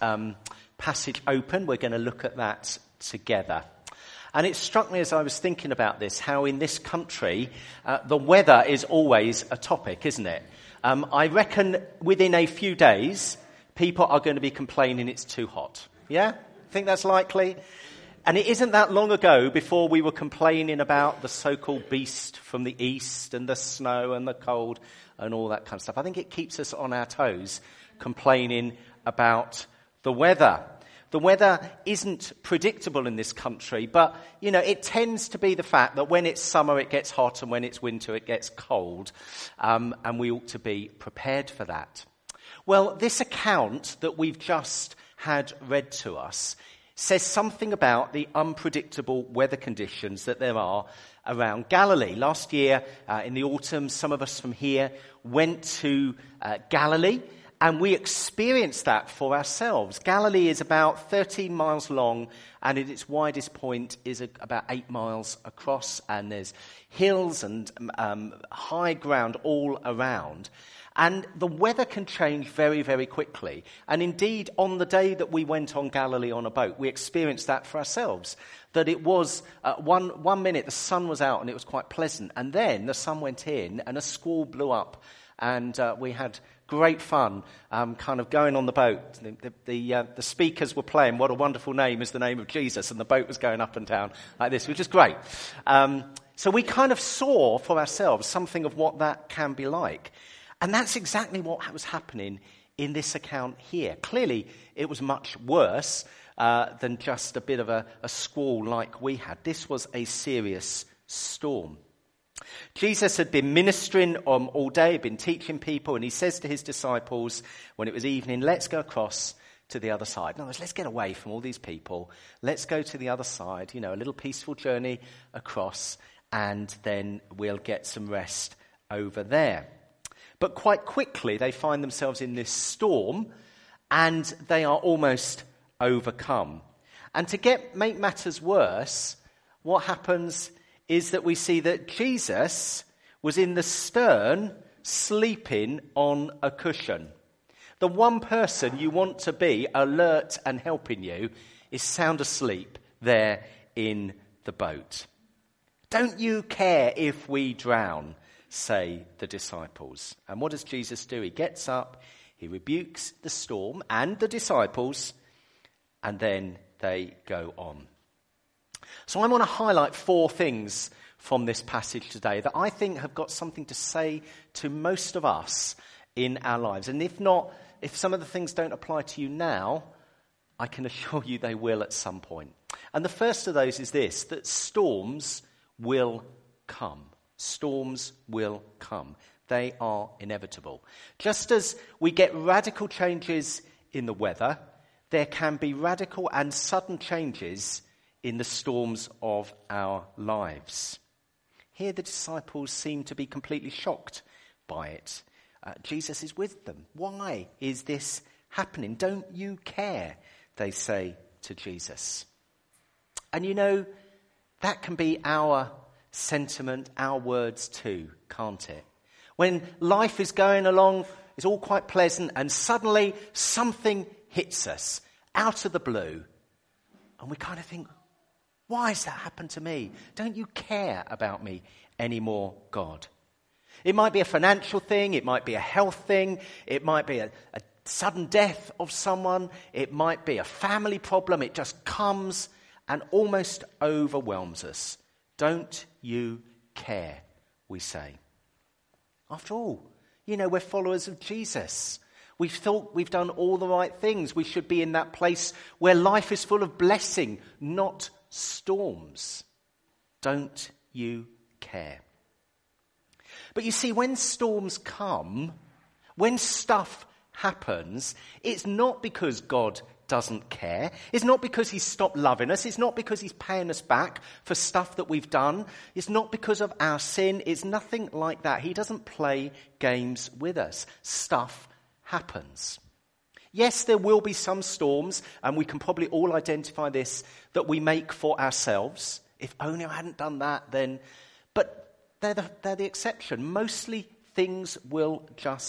passage open. We're going to look at that together. And it struck me as I was thinking about this, how in this country, the weather is always a topic, isn't it? I reckon within a few days, people are going to be complaining it's too hot. Yeah? Think that's likely? And it isn't that long ago before we were complaining about the so-called beast from the east and the snow and the cold and all that kind of stuff. I think it keeps us on our toes complaining about the weather. The weather isn't predictable in this country, but, it tends to be the fact that when it's summer, it gets hot, and when it's winter, it gets cold, and we ought to be prepared for that. Well, this account that we've just had read to us says something about the unpredictable weather conditions that there are around Galilee. Last year, in the autumn, some of us from here went to Galilee, and we experienced that for ourselves. Galilee is about 13 miles long, and at its widest point is about 8 miles across, and there's hills and high ground all around. And the weather can change very, very quickly. And indeed, on the day that we went on Galilee on a boat, we experienced that for ourselves. That it was, one minute the sun was out and it was quite pleasant. And then the sun went in and a squall blew up. And we had great fun kind of going on the boat. The speakers were playing "What a Wonderful Name is the Name of Jesus," and the boat was going up and down like this, which is great. So we kind of saw for ourselves something of what that can be like. And that's exactly what was happening in this account here. Clearly, it was much worse than just a bit of a squall like we had. This was a serious storm. Jesus had been ministering all day, had been teaching people, and he says to his disciples when it was evening, let's go across to the other side. In other words, let's get away from all these people. Let's go to the other side, a little peaceful journey across, and then we'll get some rest over there. But quite quickly, they find themselves in this storm, and they are almost overcome. And to make matters worse, what happens is that we see that Jesus was in the stern, sleeping on a cushion. The one person you want to be alert and helping you is sound asleep there in the boat. "Don't you care if we drown?" say the disciples. And what does Jesus do? He gets up, he rebukes the storm and the disciples, and then they go on. So I want to highlight 4 things from this passage today that I think have got something to say to most of us in our lives. And if some of the things don't apply to you now, I can assure you they will at some point. And the first of those is this, that storms will come. Storms will come. They are inevitable. Just as we get radical changes in the weather, there can be radical and sudden changes in the storms of our lives. Here the disciples seem to be completely shocked by it. Jesus is with them. Why is this happening? Don't you care? They say to Jesus. And that can be our sentiment, our words too, can't it? When life is going along, it's all quite pleasant, and suddenly something hits us out of the blue, and we kind of think, why has that happened to me? Don't you care about me anymore, God? It might be a financial thing, it might be a health thing, it might be a sudden death of someone, it might be a family problem. It just comes and almost overwhelms us. Don't you care, we say. After all, we're followers of Jesus. We've thought we've done all the right things. We should be in that place where life is full of blessing, not storms. Don't you care? But you see, when storms come, when stuff happens, it's not because God doesn't care. It's not because he's stopped loving us. It's not because he's paying us back for stuff that we've done. It's not because of our sin. It's nothing like that. He doesn't play games with us. Stuff happens. Yes, there will be some storms, and we can probably all identify this, that we make for ourselves. If only I hadn't done that, then. But they're the exception. Mostly things will just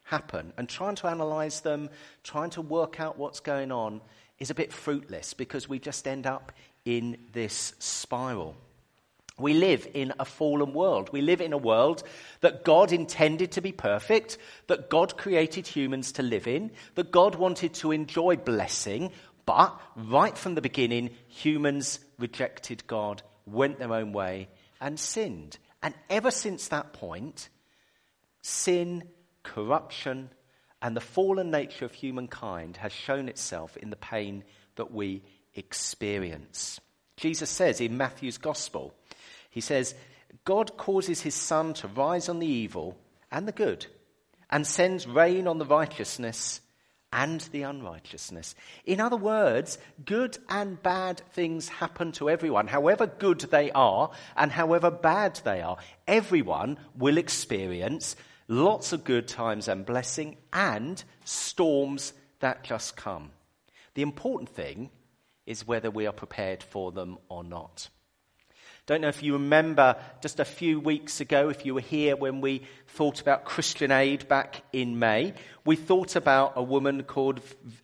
happen. And trying to analyse them, trying to work out what's going on is a bit fruitless because we just end up in this spiral. We live in a fallen world. We live in a world that God intended to be perfect, that God created humans to live in, that God wanted to enjoy blessing, but right from the beginning, humans rejected God, went their own way, and sinned. And ever since that point, sin, corruption, and the fallen nature of humankind has shown itself in the pain that we experience. Jesus says in Matthew's Gospel, he says, God causes his sun to rise on the evil and the good, and sends rain on the righteousness and the unrighteousness. In other words, good and bad things happen to everyone. However good they are and however bad they are, everyone will experience lots of good times and blessing and storms that just come. The important thing is whether we are prepared for them or not. Don't know if you remember just a few weeks ago, if you were here when we thought about Christian Aid back in May, we thought about a woman called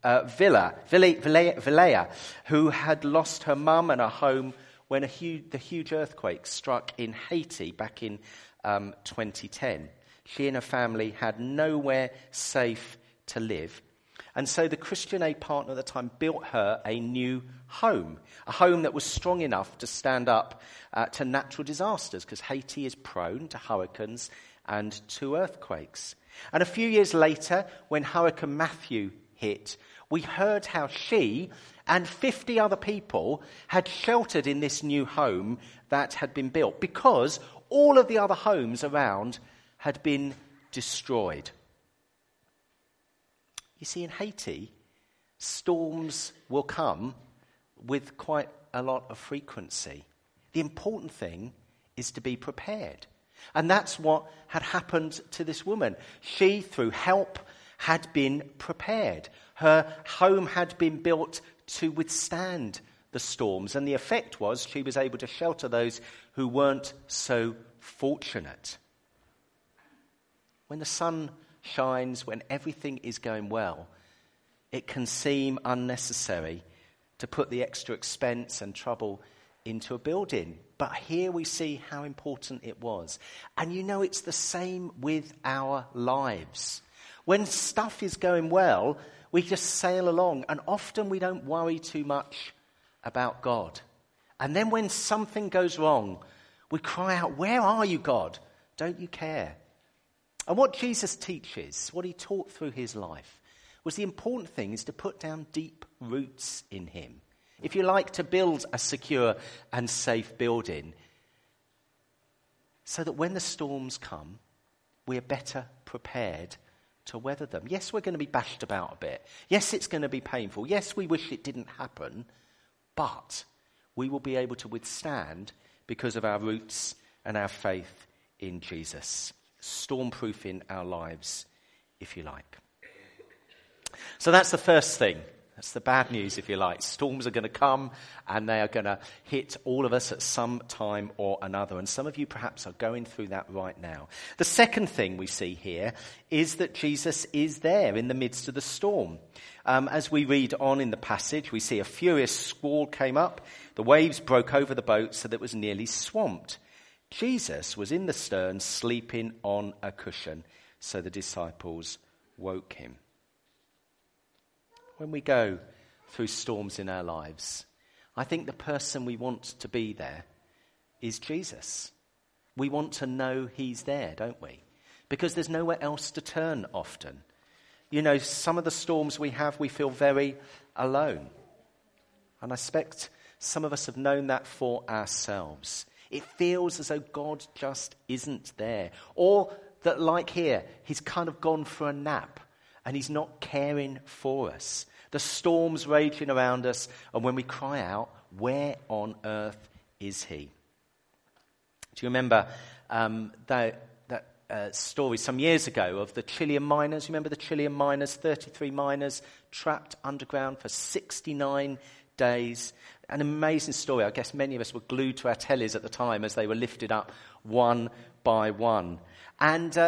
Vilea, who had lost her mum and her home when the huge earthquake struck in Haiti back in 2010. She and her family had nowhere safe to live. And so the Christian Aid partner at the time built her a new home, a home that was strong enough to stand up to natural disasters, because Haiti is prone to hurricanes and to earthquakes. And a few years later, when Hurricane Matthew hit, we heard how she and 50 other people had sheltered in this new home that had been built, because all of the other homes around had been destroyed. You see, in Haiti, storms will come with quite a lot of frequency. The important thing is to be prepared. And that's what had happened to this woman. She, through help, had been prepared. Her home had been built to withstand the storms. And the effect was she was able to shelter those who weren't so fortunate. When the sun shines, when everything is going well, it can seem unnecessary to put the extra expense and trouble into a building. But here we see how important it was. And you know, it's the same with our lives. When stuff is going well, we just sail along, and often we don't worry too much about God. And then when something goes wrong, we cry out, "Where are you, God? Don't you care?" And what Jesus teaches, what he taught through his life, was the important thing is to put down deep roots in him. If you like, to build a secure and safe building, so that when the storms come, we are better prepared to weather them. Yes, we're going to be bashed about a bit. Yes, it's going to be painful. Yes, we wish it didn't happen, but we will be able to withstand because of our roots and our faith in Jesus. Stormproofing our lives, if you like. So that's the first thing. That's the bad news, if you like. Storms are going to come, and they are going to hit all of us at some time or another. And some of you perhaps are going through that right now. The second thing we see here is that Jesus is there in the midst of the storm. As we read on in the passage, we see a furious squall came up. The waves broke over the boat so that it was nearly swamped. Jesus was in the stern, sleeping on a cushion, so the disciples woke him. When we go through storms in our lives, I think the person we want to be there is Jesus. We want to know he's there, don't we? Because there's nowhere else to turn often. You know, some of the storms we have, we feel very alone. And I suspect some of us have known that for ourselves. It feels as though God just isn't there. Or that, like here, he's kind of gone for a nap and he's not caring for us. The storm's raging around us, and when we cry out, where on earth is he? Do you remember that story some years ago of the Chilean miners? You remember the Chilean miners, 33 miners trapped underground for 69 days? An amazing story. I guess many of us were glued to our tellies at the time as they were lifted up one by one. And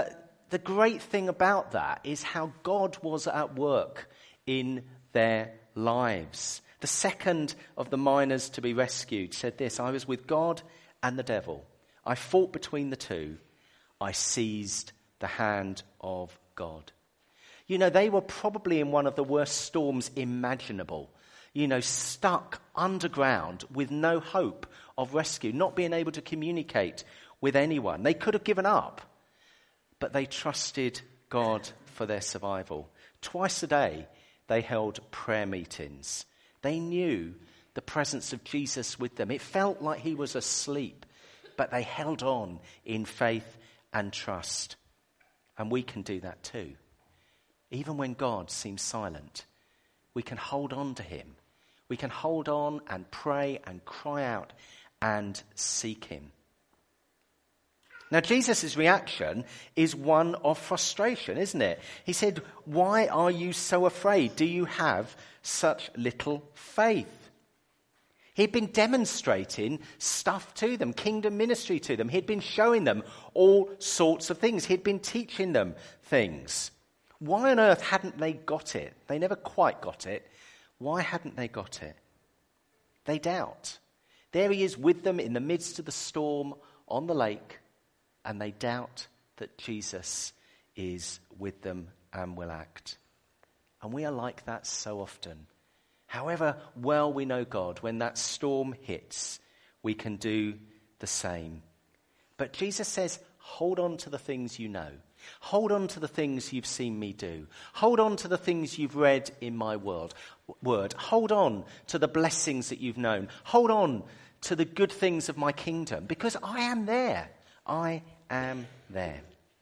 the great thing about that is how God was at work in their lives. The second of the miners to be rescued said this: I was with God and the devil. I fought between the two. I seized the hand of God. You know, they were probably in one of the worst storms imaginable. You know, stuck underground with no hope of rescue, not being able to communicate with anyone. They could have given up, but they trusted God for their survival. Twice a day, they held prayer meetings. They knew the presence of Jesus with them. It felt like he was asleep, but they held on in faith and trust. And we can do that too. Even when God seems silent, we can hold on to him. We can hold on and pray and cry out and seek him. Now, Jesus' reaction is one of frustration, isn't it? He said, "Why are you so afraid? Do you have such little faith?" He'd been demonstrating stuff to them, kingdom ministry to them. He'd been showing them all sorts of things. He'd been teaching them things. Why on earth hadn't they got it? They never quite got it. Why hadn't they got it? They doubt. There he is with them in the midst of the storm on the lake, and they doubt that Jesus is with them and will act. And we are like that so often. However well we know God, when that storm hits, we can do the same. But Jesus says, hold on to the things you know. Hold on to the things you've seen me do. Hold on to the things you've read in my word. Hold on to the blessings that you've known. Hold on to the good things of my kingdom, because I am there. I am there.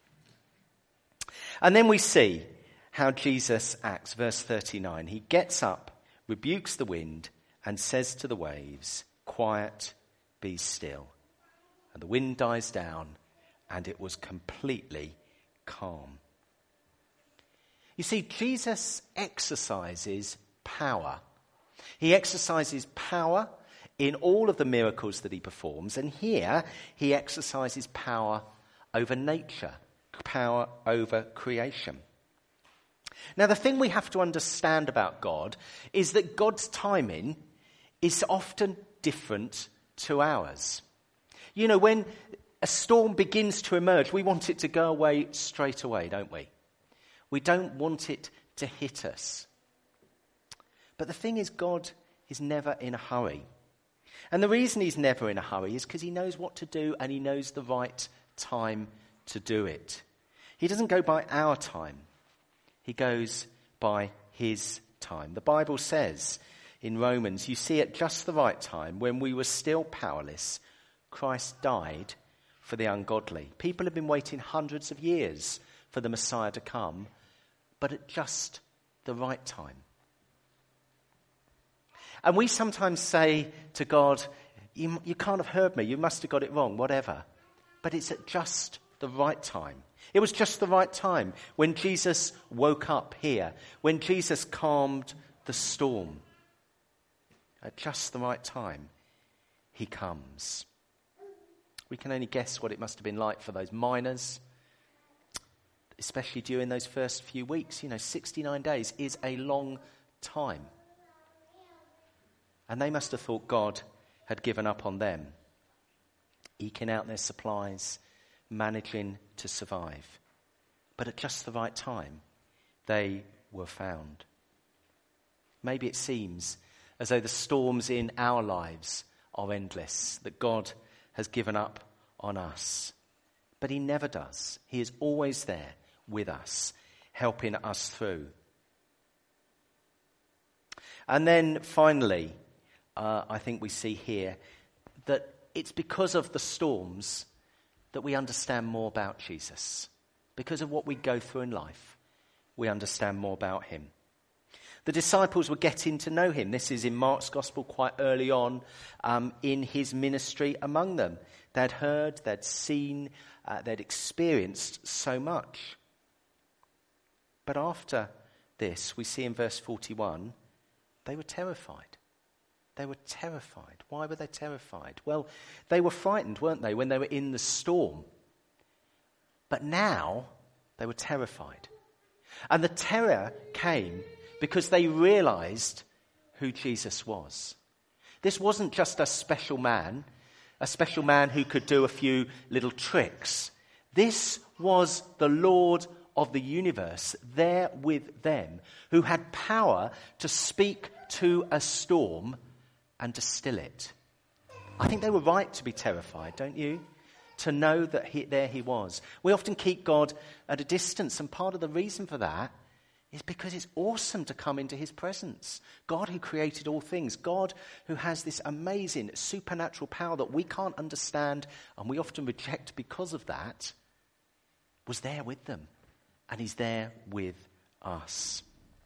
And then we see how Jesus acts. Verse 39. He gets up, rebukes the wind, and says to the waves, "Quiet, be still." And the wind dies down, and it was completely calm. You see, Jesus exercises power. He exercises power in all of the miracles that he performs, and here he exercises power over nature, power over creation. Now, the thing we have to understand about God is that God's timing is often different to ours. You know, when a storm begins to emerge, we want it to go away straight away, don't we? We don't want it to hit us. But the thing is, God is never in a hurry. And the reason he's never in a hurry is because he knows what to do and he knows the right time to do it. He doesn't go by our time. He goes by his time. The Bible says in Romans, "You see, at just the right time, when we were still powerless, Christ died for the ungodly." People have been waiting hundreds of years for the Messiah to come, but at just the right time. And we sometimes say to God, you can't have heard me, you must have got it wrong, whatever. But it's at just the right time. It was just the right time when Jesus woke up here, when Jesus calmed the storm. At just the right time, he comes. We can only guess what it must have been like for those miners, especially during those first few weeks. 69 days is a long time. And they must have thought God had given up on them, eking out their supplies, managing to survive. But at just the right time, they were found. Maybe it seems as though the storms in our lives are endless, that God has given up on us. But he never does. He is always there with us, helping us through. And then finally, I think we see here that it's because of the storms that we understand more about Jesus. Because of what we go through in life, we understand more about him. The disciples were getting to know him. This is in Mark's Gospel quite early on in his ministry among them. They'd heard, they'd seen, they'd experienced so much. But after this, we see in verse 41, they were terrified. They were terrified. Why were they terrified? Well, they were frightened, weren't they, when they were in the storm. But now They were terrified. And the terror came because they realized who Jesus was. This wasn't just a special man who could do a few little tricks. This was the Lord of the universe there with them, who had power to speak to a storm and to still it. I think they were right to be terrified, don't you? To know that there he was. We often keep God at a distance, and part of the reason for that is because it's awesome to come into his presence. God who created all things, God who has this amazing supernatural power that we can't understand and we often reject because of that, was there with them, and he's there with us.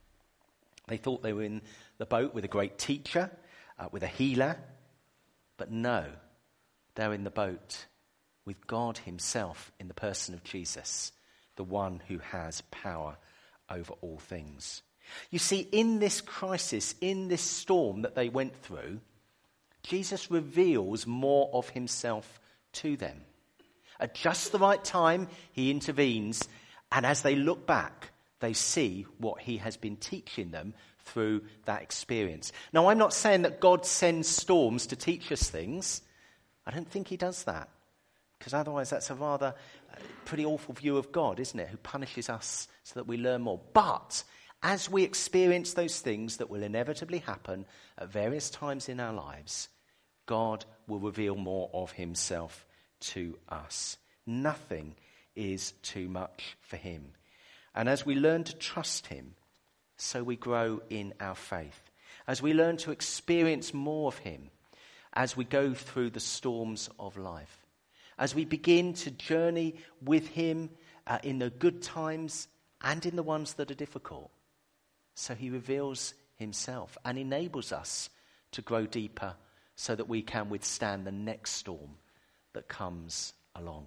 They thought they were in the boat with a great teacher, with a healer, but no, they're in the boat with God himself in the person of Jesus, the one who has power over all things. You see, in this crisis, in this storm that they went through, Jesus reveals more of himself to them. At just the right time, he intervenes, and as they look back, they see what he has been teaching them through that experience. Now, I'm not saying that God sends storms to teach us things. I don't think he does that, because otherwise that's a rather pretty awful view of God, isn't it? Who punishes us so that we learn more. But as we experience those things that will inevitably happen at various times in our lives, God will reveal more of himself to us. Nothing is too much for him. And as we learn to trust him, so we grow in our faith. As we learn to experience more of him, as we go through the storms of life. As we begin to journey with him in the good times and in the ones that are difficult. So he reveals himself and enables us to grow deeper so that we can withstand the next storm that comes along.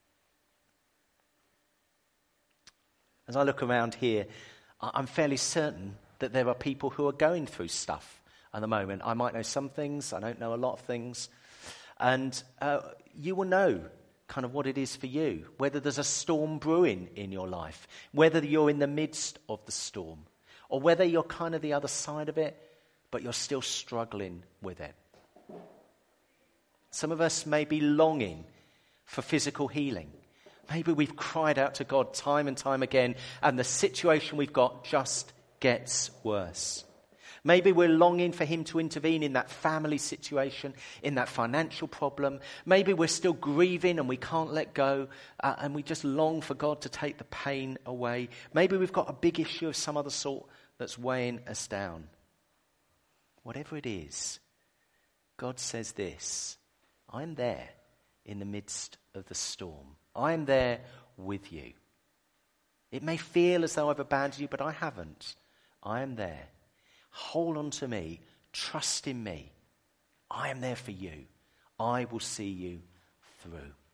As I look around here, I'm fairly certain that there are people who are going through stuff at the moment. I might know some things, I don't know a lot of things. And you will know kind of what it is for you, whether there's a storm brewing in your life, whether you're in the midst of the storm, or whether you're kind of the other side of it, but you're still struggling with it. Some of us may be longing for physical healing. Maybe we've cried out to God time and time again, and the situation we've got just gets worse. Maybe we're longing for him to intervene in that family situation, in that financial problem. Maybe we're still grieving and we can't let go, and we just long for God to take the pain away. Maybe we've got a big issue of some other sort that's weighing us down. Whatever it is, God says this: I'm there in the midst of the storm. I'm there with you. It may feel as though I've abandoned you, but I haven't. I am there. Hold on to me. Trust in me. I am there for you. I will see you through.